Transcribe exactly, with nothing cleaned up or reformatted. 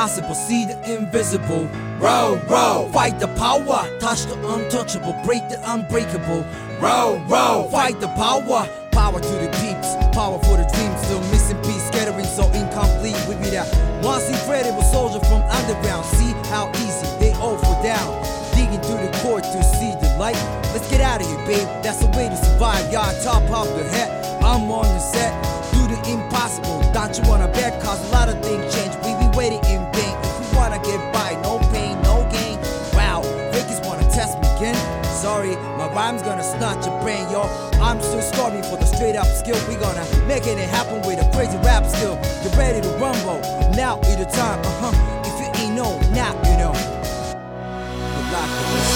impossible, see the invisible. Row, row, fight the power, touch the untouchable, break the unbreakable. Row, row, fight the power, power to the peeps, power for the dreams. Still missing piece, scattering so incomplete. We be that once incredible soldier from underground. See how easy they all fall down, digging through the core to see the light. Let's get out of here, babe, that's the way to survive. Y'all top of the head, I'm on the set. Do the impossible, don't you wanna bet? Cause a lot of things change, we be waiting in vain. If we wanna get by, no pain, no gain. Wow, Vegas wanna test me again? Sorry, my rhyme's gonna snatch your brain, yo. I'm still starving for the straight up skill. We gonna make it happen with a crazy rap skill. Get ready to rumble, now is the time, uh-huh. If you ain't know, now you know. Good luck.